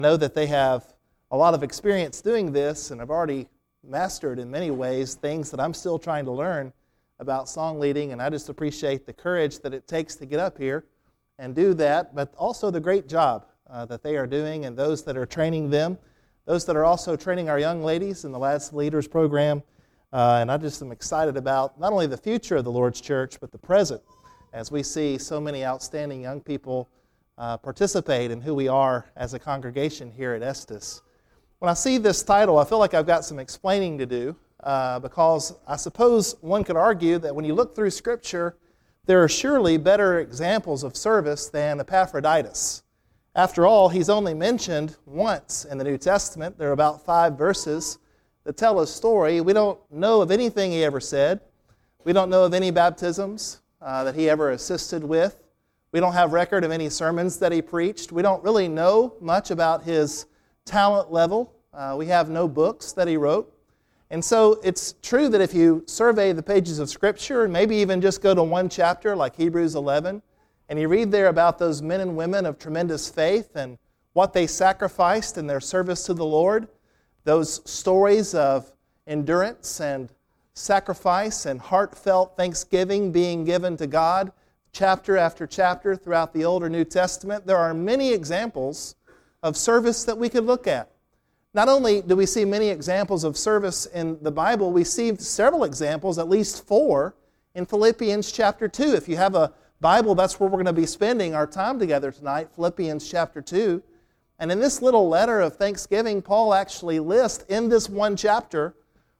I know that they have a lot of experience doing this and have already mastered in many ways things that I'm still trying to learn about song leading, and I just appreciate the courage that it takes to get up here and do that, but also the great job that they are doing and those that are training them, those that are also training our young ladies in the Lads Leaders program, and I just am excited about not only the future of the Lord's Church, but the present, as we see so many outstanding young people participate in who we are as a congregation here at Estes. When I see this title, I feel like I've got some explaining to do because I suppose one could argue that when you look through Scripture, there are surely better examples of service than Epaphroditus. After all, he's only mentioned once in the New Testament. There are about 5 verses that tell his story. We don't know of anything he ever said. We don't know of any baptisms that he ever assisted with. We don't have record of any sermons that he preached. We don't really know much about his talent level. We have no books that he wrote. And so it's true that if you survey the pages of Scripture and maybe even just go to one chapter like Hebrews 11, and you read there about those men and women of tremendous faith and what they sacrificed in their service to the Lord, those stories of endurance and sacrifice and heartfelt thanksgiving being given to God, chapter after chapter throughout the Old or New Testament, there are many examples of service that we could look at. Not only do we see many examples of service in the Bible, we see several examples, at least 4, in Philippians chapter 2. If you have a Bible, that's where we're going to be spending our time together tonight, Philippians chapter 2. And in this little letter of thanksgiving, Paul actually lists in this one chapter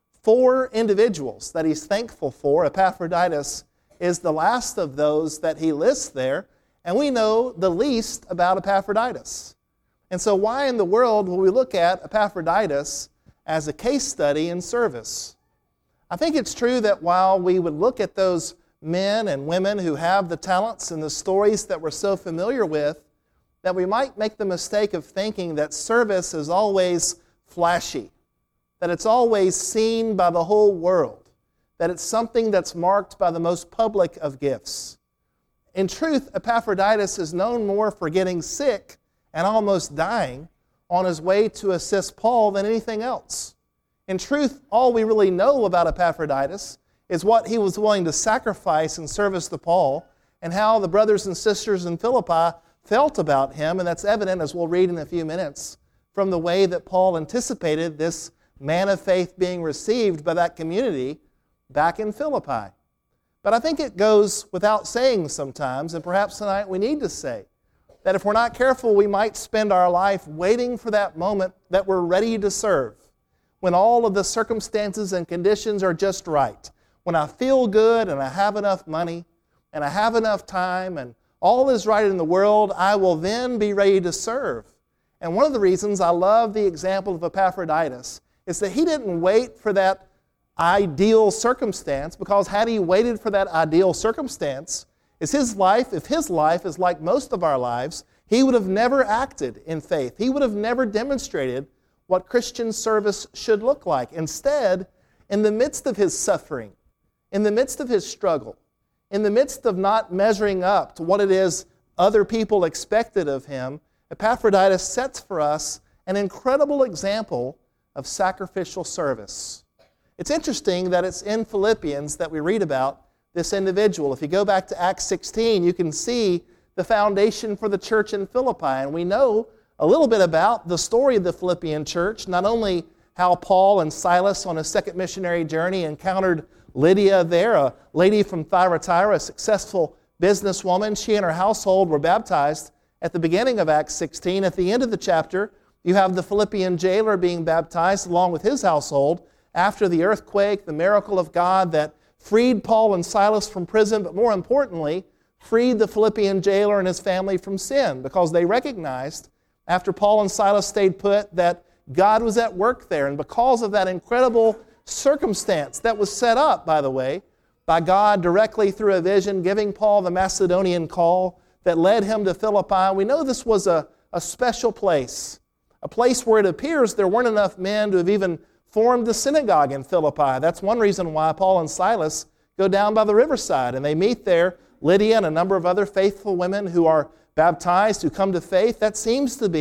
4 individuals that he's thankful for. Epaphroditus is the last of those that he lists there, and we know the least about Epaphroditus. And so why in the world will we look at Epaphroditus as a case study in service? I think it's true that while we would look at those men and women who have the talents and the stories that we're so familiar with, that we might make the mistake of thinking that service is always flashy, that it's always seen by the whole world, that it's something that's marked by the most public of gifts. In truth, Epaphroditus is known more for getting sick and almost dying on his way to assist Paul than anything else. In truth, all we really know about Epaphroditus is what he was willing to sacrifice in service to Paul and how the brothers and sisters in Philippi felt about him, and that's evident, as we'll read in a few minutes, from the way that Paul anticipated this man of faith being received by that community back in Philippi. But I think it goes without saying sometimes, and perhaps tonight we need to say, that if we're not careful, we might spend our life waiting for that moment that we're ready to serve, when all of the circumstances and conditions are just right, when I feel good and I have enough money and I have enough time and all is right in the world, I will then be ready to serve. And one of the reasons I love the example of Epaphroditus is that he didn't wait for that ideal circumstance, because had he waited for that ideal circumstance, if his life is like most of our lives, he would have never acted in faith. He would have never demonstrated what Christian service should look like. Instead, in the midst of his suffering, in the midst of his struggle, in the midst of not measuring up to what it is other people expected of him, Epaphroditus sets for us an incredible example of sacrificial service. It's interesting that it's in Philippians that we read about this individual. If you go back to Acts 16, you can see the foundation for the church in Philippi. And we know a little bit about the story of the Philippian church, not only how Paul and Silas on a second missionary journey encountered Lydia there, a lady from Thyatira, a successful businesswoman. She and her household were baptized at the beginning of Acts 16. At the end of the chapter, you have the Philippian jailer being baptized along with his household after the earthquake, the miracle of God that freed Paul and Silas from prison, but more importantly, freed the Philippian jailer and his family from sin, because they recognized, after Paul and Silas stayed put, that God was at work there. And because of that incredible circumstance that was set up, by the way, by God directly through a vision, giving Paul the Macedonian call that led him to Philippi, we know this was a special place, a place where it appears there weren't enough men to have even formed the synagogue in Philippi. That's one reason why Paul and Silas go down by the riverside, and they meet there Lydia and a number of other faithful women who are baptized, who come to faith. That seems to be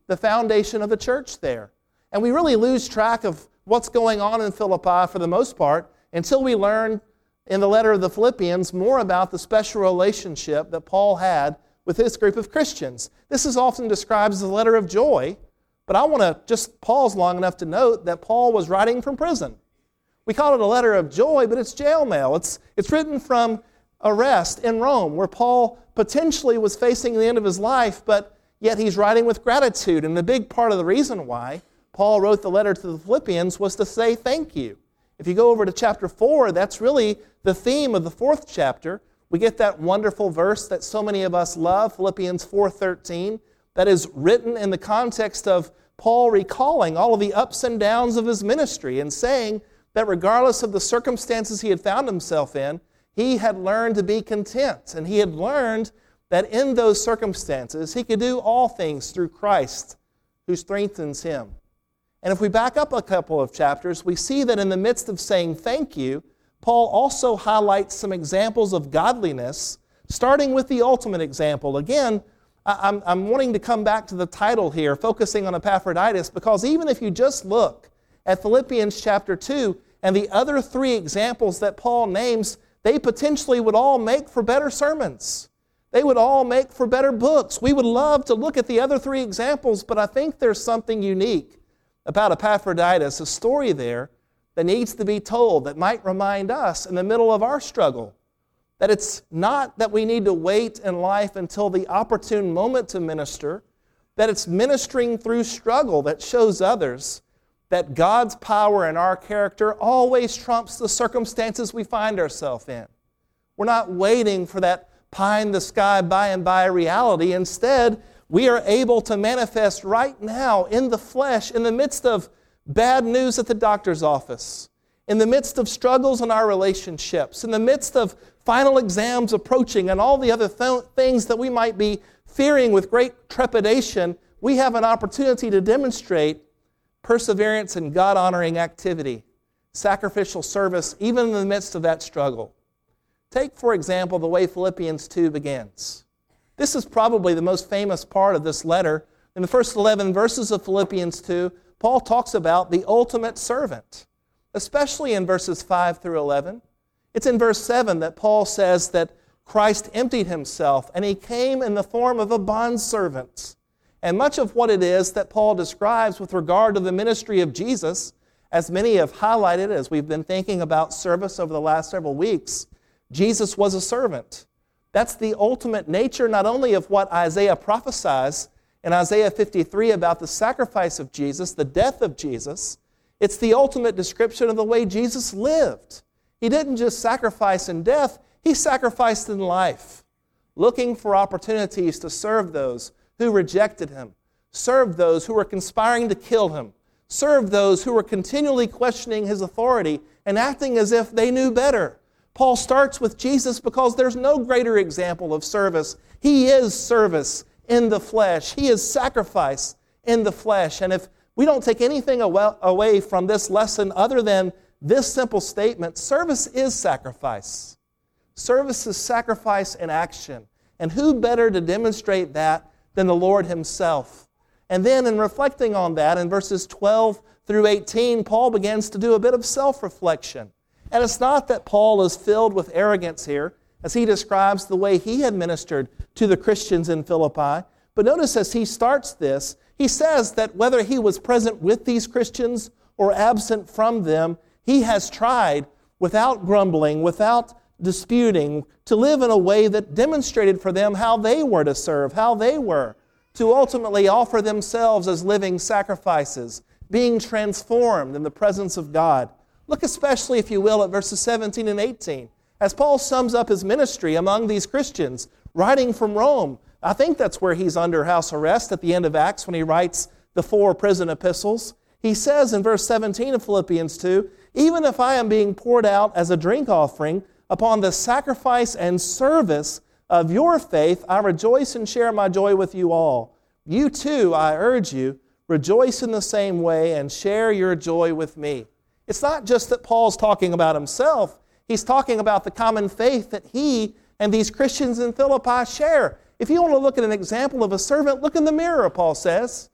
the foundation of the church there. And we really lose track of what's going on in Philippi for the most part until we learn in the letter of the Philippians more about the special relationship that Paul had with this group of Christians. This is often described as a letter of joy, but I want to just pause long enough to note that Paul was writing from prison. We call it a letter of joy, but it's jail mail. It's written from arrest in Rome, where Paul potentially was facing the end of his life, but yet he's writing with gratitude. And a big part of the reason why Paul wrote the letter to the Philippians was to say thank you. If you go over to chapter 4, that's really the theme of the 4th chapter. We get that wonderful verse that so many of us love, Philippians 4:13, that is written in the context of Paul recalling all of the ups and downs of his ministry and saying that regardless of the circumstances he had found himself in, he had learned to be content, and he had learned that in those circumstances he could do all things through Christ who strengthens him. And if we back up a couple of chapters, we see that in the midst of saying thank you, Paul also highlights some examples of godliness, starting with the ultimate example. Again, I'm wanting to come back to the title here, focusing on Epaphroditus, because even if you just look at Philippians chapter 2 and the other 3 examples that Paul names, they potentially would all make for better sermons. They would all make for better books. We would love to look at the other 3 examples, but I think there's something unique about Epaphroditus, a story there that needs to be told that might remind us in the middle of our struggle that it's not that we need to wait in life until the opportune moment to minister, that it's ministering through struggle that shows others that God's power in our character always trumps the circumstances we find ourselves in. We're not waiting for that pie-in-the-sky, by-and-by reality. Instead, we are able to manifest right now in the flesh, in the midst of bad news at the doctor's office, in the midst of struggles in our relationships, in the midst of final exams approaching and all the other things that we might be fearing with great trepidation. We have an opportunity to demonstrate perseverance and God-honoring activity, sacrificial service, even in the midst of that struggle. Take, for example, the way Philippians 2 begins. This is probably the most famous part of this letter. In the first 11 verses of Philippians 2, Paul talks about the ultimate servant, especially in verses 5 through 11. It's in verse 7 that Paul says that Christ emptied himself and he came in the form of a bondservant. And much of what it is that Paul describes with regard to the ministry of Jesus, as many have highlighted as we've been thinking about service over the last several weeks, Jesus was a servant. That's the ultimate nature not only of what Isaiah prophesies in Isaiah 53 about the sacrifice of Jesus, the death of Jesus, it's the ultimate description of the way Jesus lived. He didn't just sacrifice in death, he sacrificed in life, looking for opportunities to serve those who rejected him, served those who were conspiring to kill him, served those who were continually questioning his authority and acting as if they knew better. Paul starts with Jesus because there's no greater example of service. He is service in the flesh. He is sacrifice in the flesh. And if we don't take anything away from this lesson other than this simple statement, service is sacrifice. Service is sacrifice in action. And who better to demonstrate that than the Lord himself? And then in reflecting on that, in verses 12 through 18, Paul begins to do a bit of self-reflection. And it's not that Paul is filled with arrogance here, as he describes the way he had ministered to the Christians in Philippi. But notice as he starts this, he says that whether he was present with these Christians or absent from them, he has tried, without grumbling, without disputing, to live in a way that demonstrated for them how they were to serve, how they were to ultimately offer themselves as living sacrifices, being transformed in the presence of God. Look especially, if you will, at verses 17 and 18. As Paul sums up his ministry among these Christians, writing from Rome. I think that's where he's under house arrest at the end of Acts when he writes the 4 prison epistles. He says in verse 17 of Philippians 2, "Even if I am being poured out as a drink offering upon the sacrifice and service of your faith, I rejoice and share my joy with you all. You too, I urge you, rejoice in the same way and share your joy with me." It's not just that Paul's talking about himself. He's talking about the common faith that he and these Christians in Philippi share. If you want to look at an example of a servant, look in the mirror, Paul says.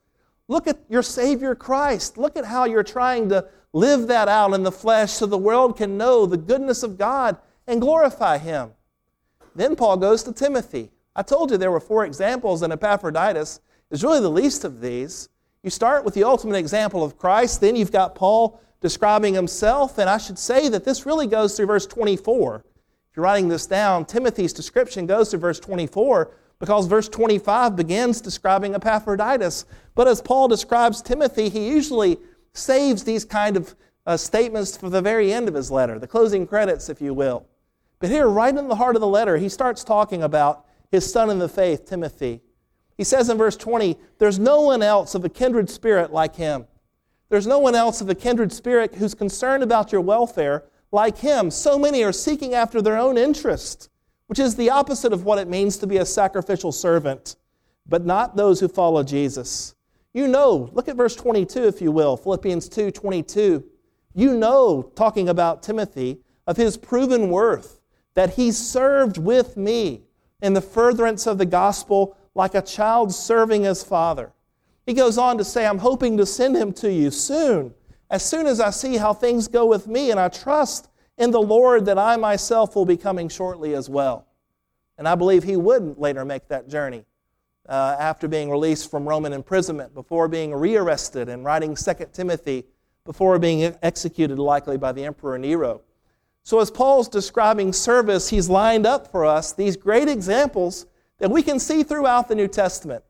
Look at your Savior Christ. Look at how you're trying to live that out in the flesh so the world can know the goodness of God and glorify Him. Then Paul goes to Timothy. I told you there were 4 examples, and Epaphroditus is really the least of these. You start with the ultimate example of Christ, then you've got Paul describing himself, and I should say that this really goes through verse 24. If you're writing this down, Timothy's description goes through verse 24 because verse 25 begins describing Epaphroditus. But as Paul describes Timothy, he usually saves these kind of statements for the very end of his letter, the closing credits, if you will. But here, right in the heart of the letter, he starts talking about his son in the faith, Timothy. He says in verse 20, there's no one else of a kindred spirit like him. There's no one else of a kindred spirit who's concerned about your welfare like him. So many are seeking after their own interest, which is the opposite of what it means to be a sacrificial servant, but not those who follow Jesus. You know, look at verse 22, if you will, Philippians 2:22. You know, talking about Timothy, of his proven worth, that he served with me in the furtherance of the gospel like a child serving his father. He goes on to say, I'm hoping to send him to you soon as I see how things go with me, and I trust in the Lord that I myself will be coming shortly as well. And I believe he would later make that journey after being released from Roman imprisonment, before being rearrested and writing 2 Timothy, before being executed likely by the Emperor Nero. So as Paul's describing service, he's lined up for us these great examples that we can see throughout the New Testament.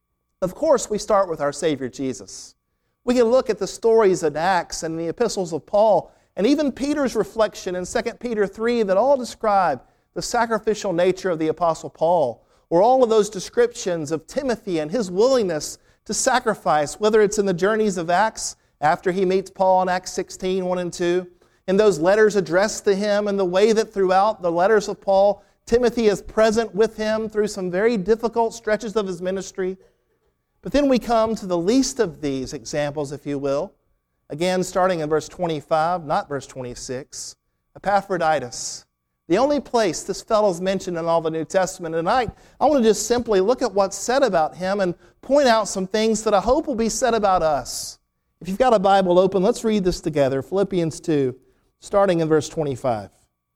Of course, we start with our Savior Jesus. We can look at the stories in Acts and the epistles of Paul, and even Peter's reflection in 2 Peter 3 that all describe the sacrificial nature of the Apostle Paul, or all of those descriptions of Timothy and his willingness to sacrifice, whether it's in the journeys of Acts, after he meets Paul in Acts 16, 1 and 2, in those letters addressed to him, and the way that throughout the letters of Paul, Timothy is present with him through some very difficult stretches of his ministry. But then we come to the least of these examples, if you will. Again, starting in verse 25, not verse 26, Epaphroditus. The only place this fellow's mentioned in all the New Testament. Tonight, I want to just simply look at what's said about him and point out some things that I hope will be said about us. If you've got a Bible open, let's read this together. Philippians 2, starting in verse 25.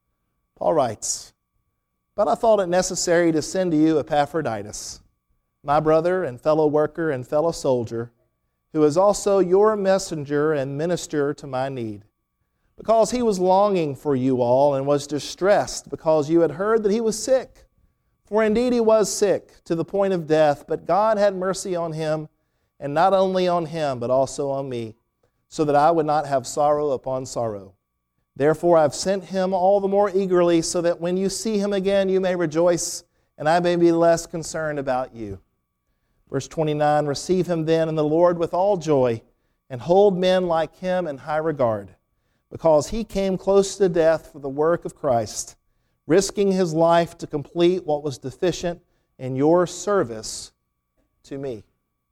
Paul writes, But I thought it necessary to send to you Epaphroditus, my brother and fellow worker and fellow soldier, who is also your messenger and minister to my need, because he was longing for you all and was distressed because you had heard that he was sick. For indeed he was sick to the point of death, but God had mercy on him, and not only on him, but also on me, so that I would not have sorrow upon sorrow. Therefore I've sent him all the more eagerly, so that when you see him again you may rejoice, and I may be less concerned about you. Verse 29, Receive him then in the Lord with all joy, and hold men like him in high regard, because he came close to death for the work of Christ, risking his life to complete what was deficient in your service to me.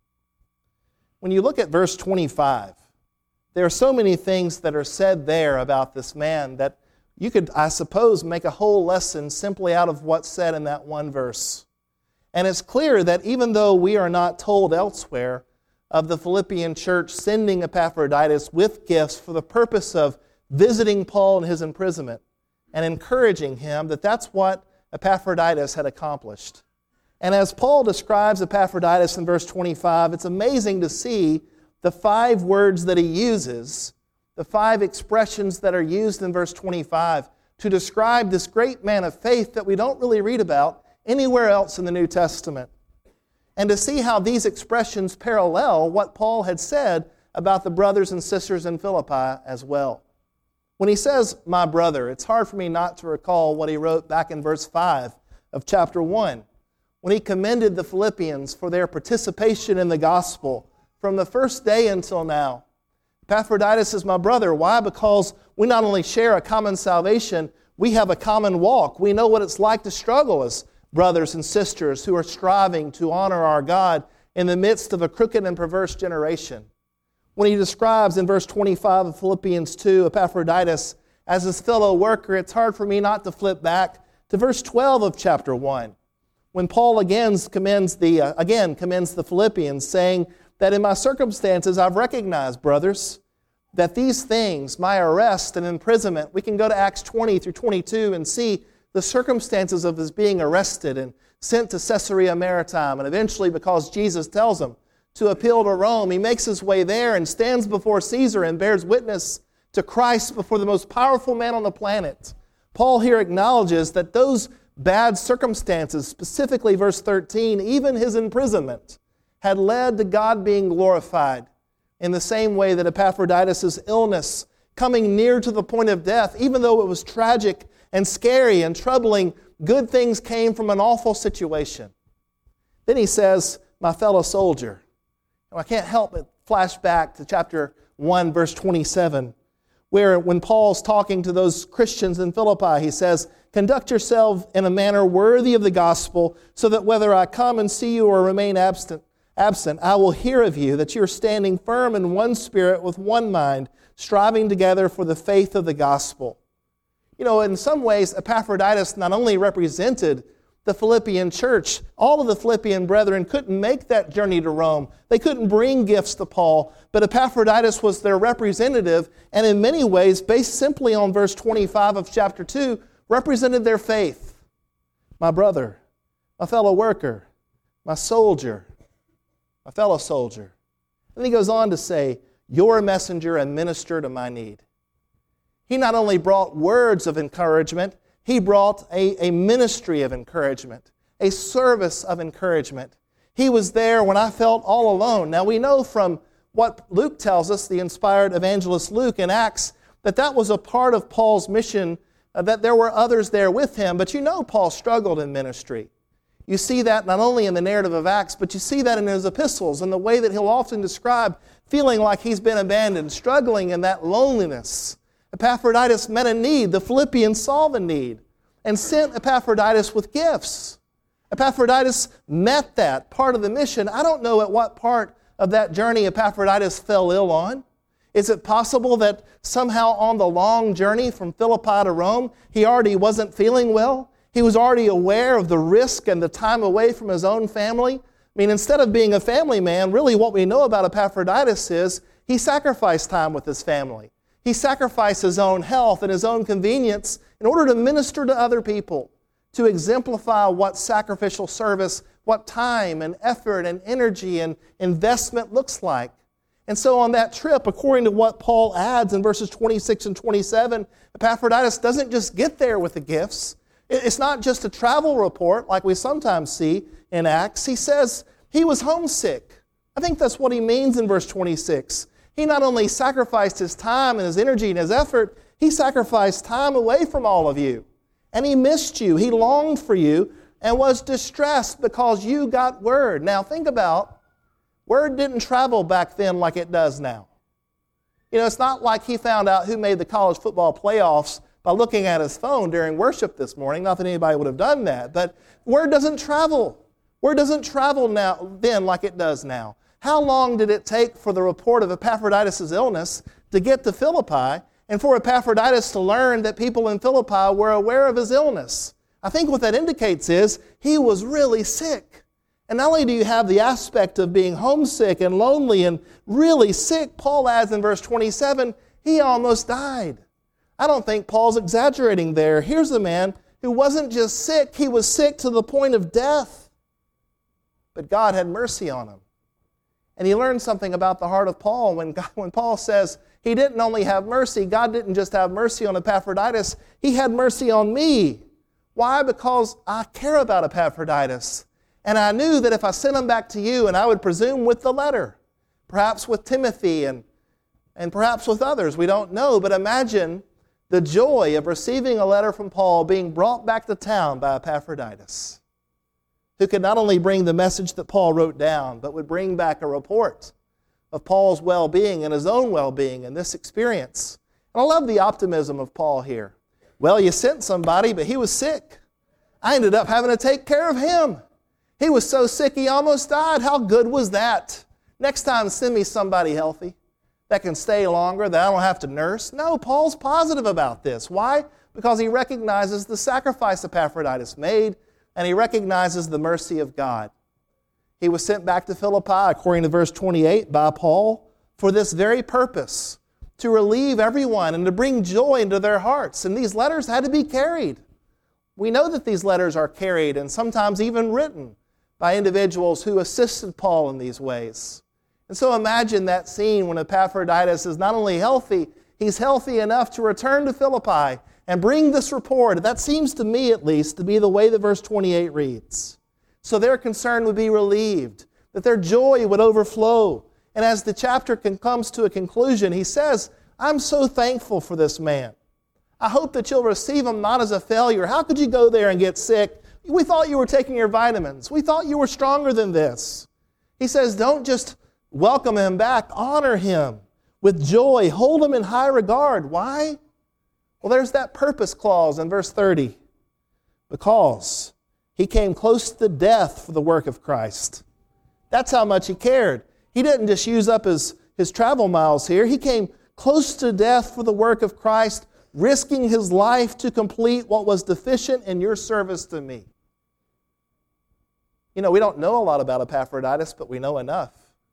When you look at verse 25, there are so many things that are said there about this man that you could, I suppose, make a whole lesson simply out of what's said in that one verse. And it's clear that even though we are not told elsewhere of the Philippian church sending Epaphroditus with gifts for the purpose of visiting Paul in his imprisonment and encouraging him, that's what Epaphroditus had accomplished. And as Paul describes Epaphroditus in verse 25, it's amazing to see the 5 words that he uses, the 5 expressions that are used in verse 25 to describe this great man of faith that we don't really read about anywhere else in the New Testament. And to see how these expressions parallel what Paul had said about the brothers and sisters in Philippi as well. When he says, my brother, it's hard for me not to recall what he wrote back in verse 5 of chapter 1, when he commended the Philippians for their participation in the gospel from the first day until now. Epaphroditus is my brother. Why? Because we not only share a common salvation, we have a common walk. We know what it's like to struggle as brothers and sisters who are striving to honor our God in the midst of a crooked and perverse generation. When he describes in verse 25 of Philippians 2 Epaphroditus as his fellow worker, it's hard for me not to flip back to verse 12 of chapter 1, when Paul again commends the Philippians, saying that in my circumstances I've recognized, brothers, that these things, my arrest and imprisonment, we can go to Acts 20 through 22 and see the circumstances of his being arrested and sent to Caesarea Maritima, and eventually, because Jesus tells him to appeal to Rome, he makes his way there and stands before Caesar and bears witness to Christ before the most powerful man on the planet. Paul here acknowledges that those bad circumstances, specifically verse 13, even his imprisonment, had led to God being glorified in the same way that Epaphroditus' illness, coming near to the point of death, even though it was tragic and scary and troubling, good things came from an awful situation. Then he says, my fellow soldier. I can't help but flash back to chapter 1, verse 27, where when Paul's talking to those Christians in Philippi, he says, conduct yourself in a manner worthy of the gospel, so that whether I come and see you or remain absent, I will hear of you, that you are standing firm in one spirit with one mind, striving together for the faith of the gospel. You know, in some ways, Epaphroditus not only represented the Philippian church, all of the Philippian brethren couldn't make that journey to Rome. They couldn't bring gifts to Paul, but Epaphroditus was their representative, and in many ways, based simply on verse 25 of chapter 2, represented their faith. My brother, my fellow worker, my soldier, my fellow soldier. And he goes on to say, your messenger and minister to my need. He not only brought words of encouragement, he brought a ministry of encouragement, a service of encouragement. He was there when I felt all alone. Now we know from what Luke tells us, the inspired evangelist Luke in Acts, that was a part of Paul's mission, that there were others there with him. But you know Paul struggled in ministry. You see that not only in the narrative of Acts, but you see that in his epistles, and the way that he'll often describe feeling like he's been abandoned, struggling in that loneliness. Epaphroditus met a need. The Philippians saw the need and sent Epaphroditus with gifts. Epaphroditus met that part of the mission. I don't know at what part of that journey Epaphroditus fell ill on. Is it possible that somehow on the long journey from Philippi to Rome, he already wasn't feeling well? He was already aware of the risk and the time away from his own family. I mean, instead of being a family man, really what we know about Epaphroditus is he sacrificed time with his family. He sacrificed his own health and his own convenience in order to minister to other people, to exemplify what sacrificial service, what time and effort and energy and investment looks like. And so on that trip, according to what Paul adds in verses 26 and 27, Epaphroditus doesn't just get there with the gifts. It's not just a travel report like we sometimes see in Acts. He says he was homesick. I think that's what he means in verse 26. He not only sacrificed his time and his energy and his effort, he sacrificed time away from all of you. And he missed you. He longed for you and was distressed because you got word. Now think about, word didn't travel back then like it does now. You know, it's not like he found out who made the college football playoffs by looking at his phone during worship this morning. Not that anybody would have done that, but word doesn't travel. Word doesn't travel now then like it does now. How long did it take for the report of Epaphroditus' illness to get to Philippi and for Epaphroditus to learn that people in Philippi were aware of his illness? I think what that indicates is he was really sick. And not only do you have the aspect of being homesick and lonely and really sick, Paul adds in verse 27, he almost died. I don't think Paul's exaggerating there. Here's a man who wasn't just sick, he was sick to the point of death. But God had mercy on him. And he learned something about the heart of Paul when Paul says he didn't only have mercy, God didn't just have mercy on Epaphroditus, he had mercy on me. Why? Because I care about Epaphroditus. And I knew that if I sent him back to you, and I would presume with the letter, perhaps with Timothy and perhaps with others, we don't know, but imagine the joy of receiving a letter from Paul being brought back to town by Epaphroditus, who could not only bring the message that Paul wrote down, but would bring back a report of Paul's well-being and his own well-being in this experience. And I love the optimism of Paul here. Well, you sent somebody, but he was sick. I ended up having to take care of him. He was so sick he almost died. How good was that? Next time, send me somebody healthy that can stay longer, that I don't have to nurse. No, Paul's positive about this. Why? Because he recognizes the sacrifice Epaphroditus made, and he recognizes the mercy of God. He was sent back to Philippi, according to verse 28, by Paul, for this very purpose, to relieve everyone and to bring joy into their hearts. And these letters had to be carried. We know that these letters are carried and sometimes even written by individuals who assisted Paul in these ways. And so imagine that scene when Epaphroditus is not only healthy, he's healthy enough to return to Philippi and bring this report. That seems to me, at least, to be the way that verse 28 reads. So their concern would be relieved, that their joy would overflow. And as the chapter comes to a conclusion, he says, I'm so thankful for this man. I hope that you'll receive him not as a failure. How could you go there and get sick? We thought you were taking your vitamins. We thought you were stronger than this. He says, don't just welcome him back. Honor him with joy. Hold him in high regard. Why? Well, there's that purpose clause in verse 30. Because he came close to death for the work of Christ. That's how much he cared. He didn't just use up his travel miles here. He came close to death for the work of Christ, risking his life to complete what was deficient in your service to me. You know, we don't know a lot about Epaphroditus, but we know enough.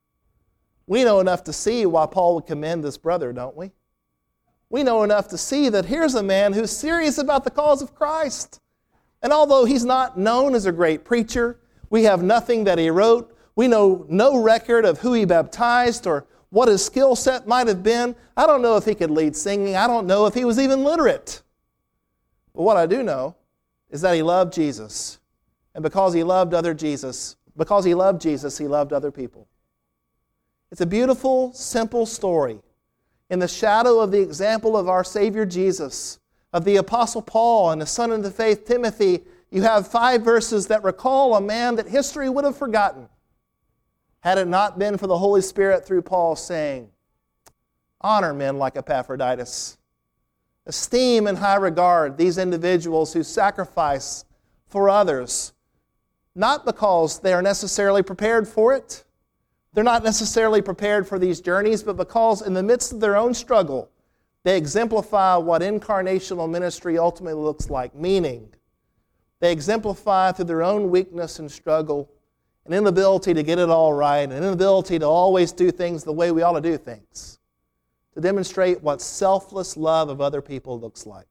We know enough to see why Paul would commend this brother, don't we? We know enough to see that here's a man who's serious about the cause of Christ. And although he's not known as a great preacher, we have nothing that he wrote. We know no record of who he baptized or what his skill set might have been. I don't know if he could lead singing. I don't know if he was even literate. But what I do know is that he loved Jesus. And because he loved Jesus, he loved other people. It's a beautiful, simple story in the shadow of the example of our Savior Jesus, of the Apostle Paul and the son of the faith, Timothy. You have 5 verses that recall a man that history would have forgotten had it not been for the Holy Spirit through Paul saying, honor men like Epaphroditus. Esteem in high regard these individuals who sacrifice for others, not because they are necessarily prepared for it. They're not necessarily prepared for these journeys, but because in the midst of their own struggle, they exemplify what incarnational ministry ultimately looks like, meaning they exemplify through their own weakness and struggle, an inability to get it all right, an inability to always do things the way we ought to do things, to demonstrate what selfless love of other people looks like.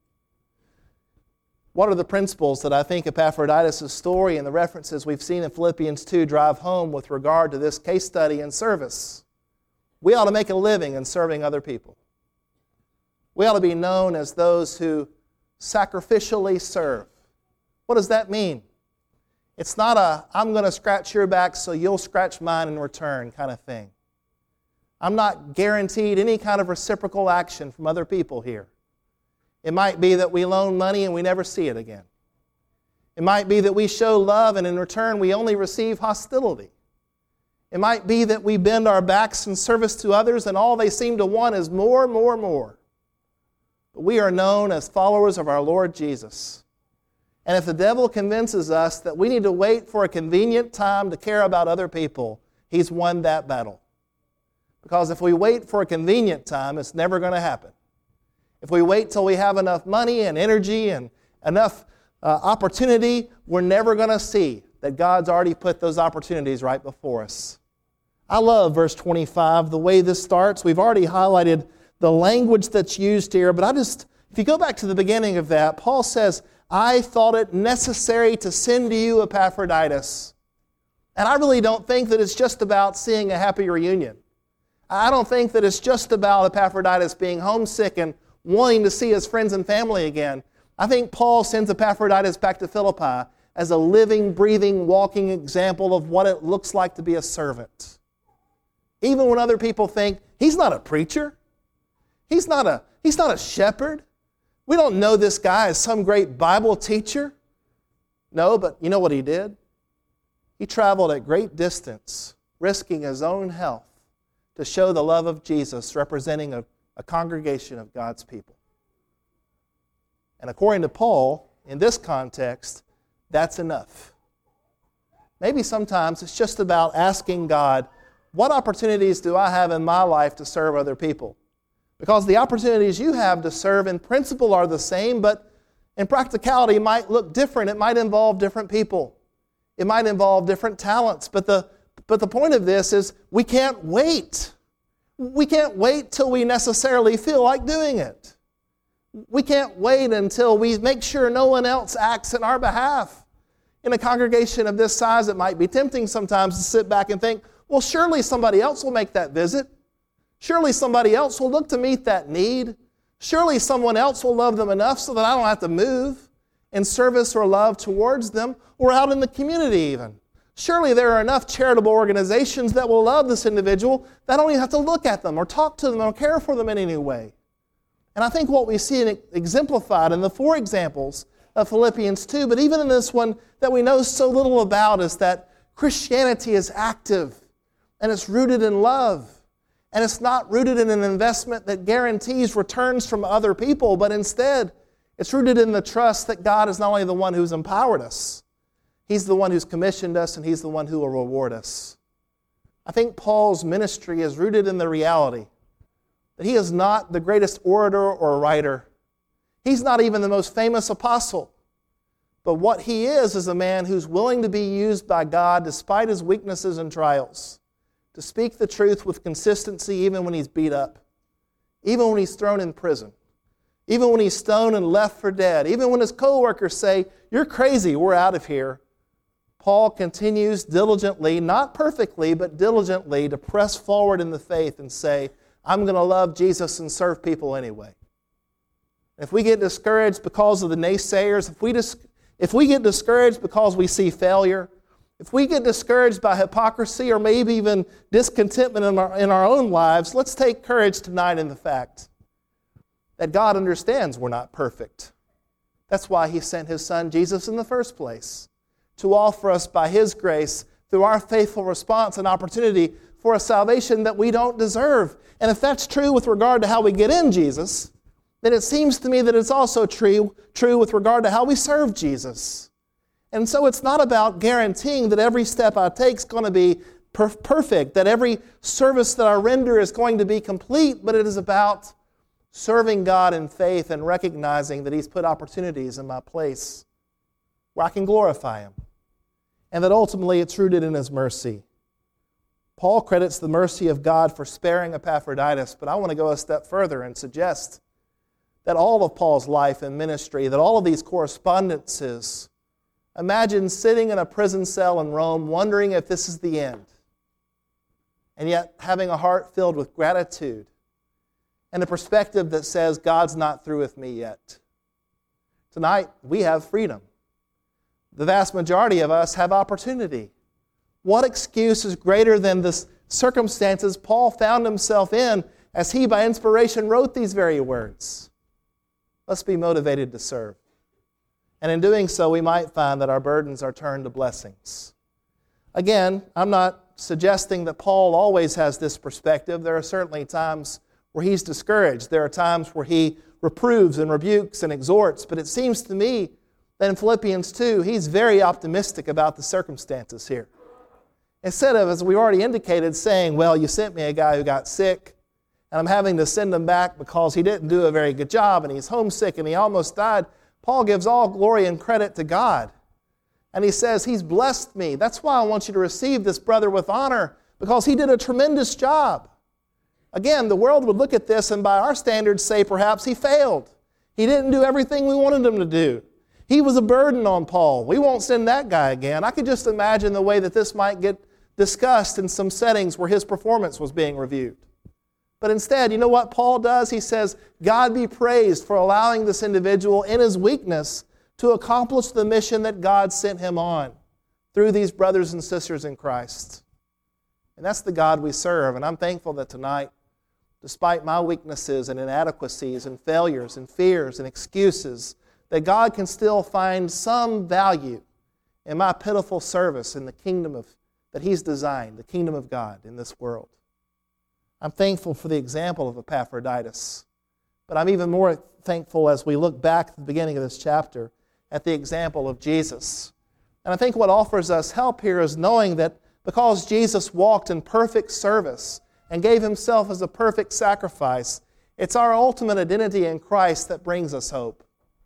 What are the principles that I think Epaphroditus' story and the references we've seen in Philippians 2 drive home with regard to this case study and service? We ought to make a living in serving other people. We ought to be known as those who sacrificially serve. What does that mean? It's not a, I'm going to scratch your back so you'll scratch mine in return kind of thing. I'm not guaranteed any kind of reciprocal action from other people here. It might be that we loan money and we never see it again. It might be that we show love and in return we only receive hostility. It might be that we bend our backs in service to others and all they seem to want is more, more, more. But we are known as followers of our Lord Jesus. And if the devil convinces us that we need to wait for a convenient time to care about other people, he's won that battle. Because if we wait for a convenient time, it's never going to happen. If we wait till we have enough money and energy and enough opportunity, we're never going to see that God's already put those opportunities right before us. I love verse 25, the way this starts. We've already highlighted the language that's used here, but if you go back to the beginning of that, Paul says, I thought it necessary to send to you Epaphroditus. And I really don't think that it's just about seeing a happy reunion. I don't think that it's just about Epaphroditus being homesick and wanting to see his friends and family again. I think Paul sends Epaphroditus back to Philippi as a living, breathing, walking example of what it looks like to be a servant. Even when other people think, he's not a preacher. He's not a shepherd. We don't know this guy as some great Bible teacher. No, but you know what he did? He traveled at great distance, risking his own health to show the love of Jesus, representing a congregation of God's people. And according to Paul, in this context, that's enough. Maybe sometimes it's just about asking God, what opportunities do I have in my life to serve other people? Because the opportunities you have to serve in principle are the same, but in practicality might look different. It might involve different people. It might involve different talents. But the point of this is we can't wait. We can't wait till we necessarily feel like doing it. We can't wait until we make sure no one else acts in our behalf. In a congregation of this size, it might be tempting sometimes to sit back and think, well, surely somebody else will make that visit. Surely somebody else will look to meet that need. Surely someone else will love them enough so that I don't have to move in service or love towards them, or out in the community even. Surely there are enough charitable organizations that will love this individual that I don't even have to look at them or talk to them or care for them in any way. And I think what we see exemplified in the 4 examples of Philippians 2, but even in this one that we know so little about, is that Christianity is active and it's rooted in love. And it's not rooted in an investment that guarantees returns from other people, but instead it's rooted in the trust that God is not only the one who's empowered us, He's the one who's commissioned us, and He's the one who will reward us. I think Paul's ministry is rooted in the reality that he is not the greatest orator or writer. He's not even the most famous apostle. But what he is a man who's willing to be used by God despite his weaknesses and trials, to speak the truth with consistency even when he's beat up, even when he's thrown in prison, even when he's stoned and left for dead, even when his co-workers say, "You're crazy, we're out of here." Paul continues diligently, not perfectly, but diligently, to press forward in the faith and say, I'm going to love Jesus and serve people anyway. If we get discouraged because of the naysayers, if we get discouraged because we see failure, if we get discouraged by hypocrisy or maybe even discontentment in our own lives, let's take courage tonight in the fact that God understands we're not perfect. That's why He sent His Son Jesus in the first place, to offer us by His grace, through our faithful response, an opportunity for a salvation that we don't deserve. And if that's true with regard to how we get in Jesus, then it seems to me that it's also true with regard to how we serve Jesus. And so it's not about guaranteeing that every step I take is going to be perfect, that every service that I render is going to be complete, but it is about serving God in faith and recognizing that He's put opportunities in my place where I can glorify Him, and that ultimately it's rooted in His mercy. Paul credits the mercy of God for sparing Epaphroditus, but I want to go a step further and suggest that all of Paul's life and ministry, that all of these correspondences, imagine sitting in a prison cell in Rome wondering if this is the end, and yet having a heart filled with gratitude and a perspective that says, God's not through with me yet. Tonight, we have freedom. The vast majority of us have opportunity. What excuse is greater than the circumstances Paul found himself in as he, by inspiration, wrote these very words? Let's be motivated to serve. And in doing so, we might find that our burdens are turned to blessings. Again, I'm not suggesting that Paul always has this perspective. There are certainly times where he's discouraged. There are times where he reproves and rebukes and exhorts. But it seems to me that in Philippians 2, he's very optimistic about the circumstances here. Instead of, as we already indicated, saying, well, you sent me a guy who got sick, and I'm having to send him back because he didn't do a very good job, and he's homesick, and he almost died, Paul gives all glory and credit to God. And he says, He's blessed me. That's why I want you to receive this brother with honor, because he did a tremendous job. Again, the world would look at this and by our standards say perhaps he failed. He didn't do everything we wanted him to do. He was a burden on Paul. We won't send that guy again. I could just imagine the way that this might get discussed in some settings where his performance was being reviewed. But instead, you know what Paul does? He says, God be praised for allowing this individual in his weakness to accomplish the mission that God sent him on through these brothers and sisters in Christ. And that's the God we serve. And I'm thankful that tonight, despite my weaknesses and inadequacies and failures and fears and excuses, that God can still find some value in my pitiful service in the kingdom that He's designed, the kingdom of God in this world. I'm thankful for the example of Epaphroditus, but I'm even more thankful as we look back at the beginning of this chapter at the example of Jesus. And I think what offers us help here is knowing that because Jesus walked in perfect service and gave Himself as a perfect sacrifice, it's our ultimate identity in Christ that brings us hope.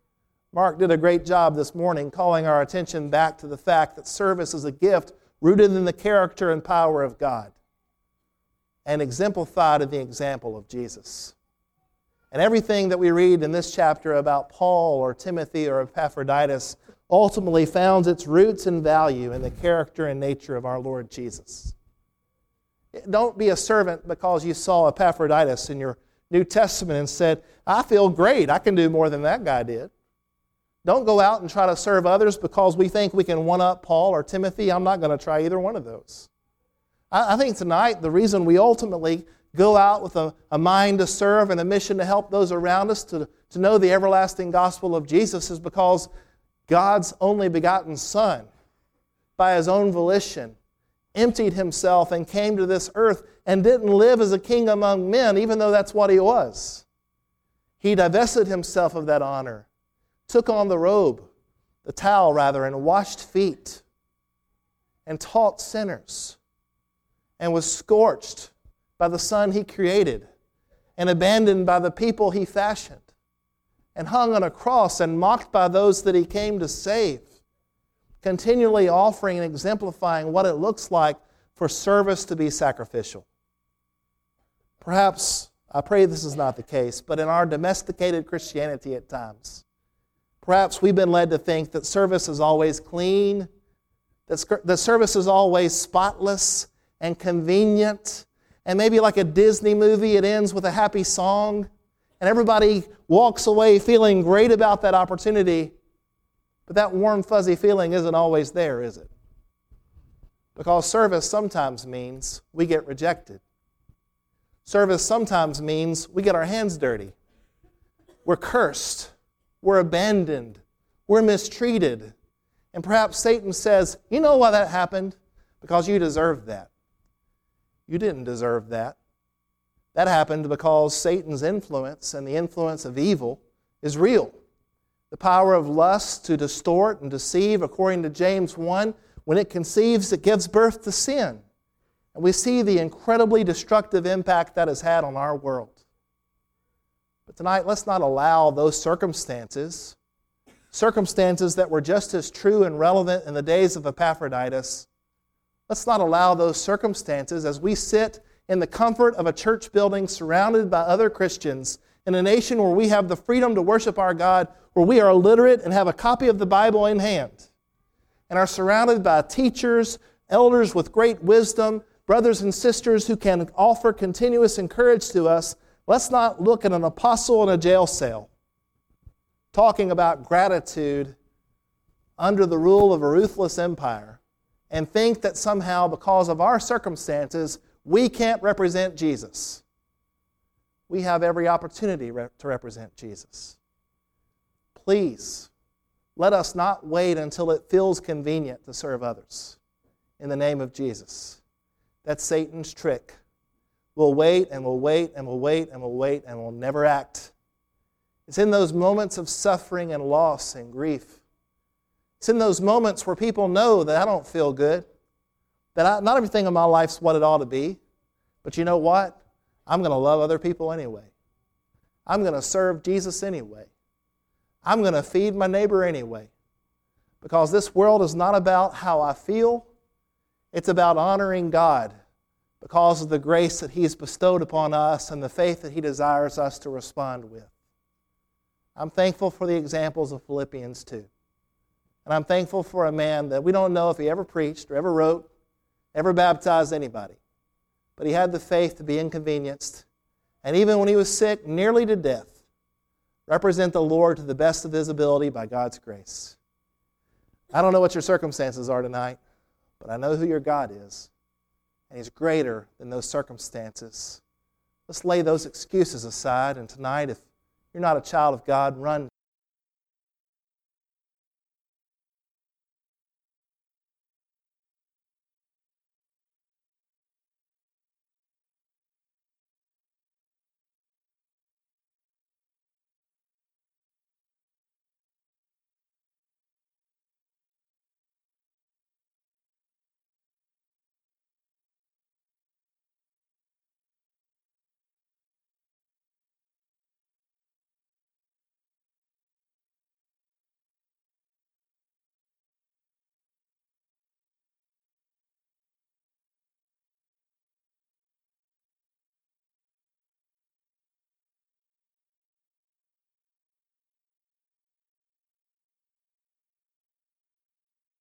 Mark did a great job this morning calling our attention back to the fact that service is a gift rooted in the character and power of God and exemplified in the example of Jesus. And everything that we read in this chapter about Paul or Timothy or Epaphroditus ultimately found its roots and value in the character and nature of our Lord Jesus. Don't be a servant because you saw Epaphroditus in your New Testament and said, I feel great, I can do more than that guy did. Don't go out and try to serve others because we think we can one-up Paul or Timothy. I'm not going to try either one of those. I think tonight the reason we ultimately go out with a mind to serve and a mission to help those around us to know the everlasting gospel of Jesus is because God's only begotten Son, by His own volition, emptied Himself and came to this earth and didn't live as a king among men, even though that's what He was. He divested Himself of that honor, took on the towel, and washed feet, and taught sinners, and was scorched by the sun He created, and abandoned by the people He fashioned, and hung on a cross and mocked by those that He came to save, continually offering and exemplifying what it looks like for service to be sacrificial. Perhaps, I pray this is not the case, but in our domesticated Christianity at times, perhaps we've been led to think that service is always clean, that service is always spotless and convenient, and maybe like a Disney movie, it ends with a happy song, and everybody walks away feeling great about that opportunity, but that warm, fuzzy feeling isn't always there, is it? Because service sometimes means we get rejected. Service sometimes means we get our hands dirty. We're cursed. We're abandoned. We're mistreated. And perhaps Satan says, you know why that happened? Because you deserved that. You didn't deserve that. That happened because Satan's influence and the influence of evil is real. The power of lust to distort and deceive, according to James 1, when it conceives, it gives birth to sin. And we see the incredibly destructive impact that has had on our world. But tonight, let's not allow those circumstances that were just as true and relevant in the days of Epaphroditus, let's not allow those circumstances as we sit in the comfort of a church building surrounded by other Christians in a nation where we have the freedom to worship our God, where we are illiterate and have a copy of the Bible in hand, and are surrounded by teachers, elders with great wisdom, brothers and sisters who can offer continuous encouragement to us. Let's not look at an apostle in a jail cell talking about gratitude under the rule of a ruthless empire and think that somehow because of our circumstances we can't represent Jesus. We have every opportunity to represent Jesus. Please, let us not wait until it feels convenient to serve others in the name of Jesus. That's Satan's trick. We'll wait and we'll wait and we'll wait and we'll wait and we'll never act. It's in those moments of suffering and loss and grief. It's in those moments where people know that I don't feel good, that not everything in my life's what it ought to be, but you know what? I'm going to love other people anyway. I'm going to serve Jesus anyway. I'm going to feed my neighbor anyway. Because this world is not about how I feel. It's about honoring God because of the grace that He's bestowed upon us and the faith that He desires us to respond with. I'm thankful for the examples of Philippians 2. And I'm thankful for a man that we don't know if he ever preached or ever wrote, ever baptized anybody. But he had the faith to be inconvenienced. And even when he was sick, nearly to death, represent the Lord to the best of his ability by God's grace. I don't know what your circumstances are tonight, but I know who your God is. And He's greater than those circumstances. Let's lay those excuses aside. And tonight, if you're not a child of God, run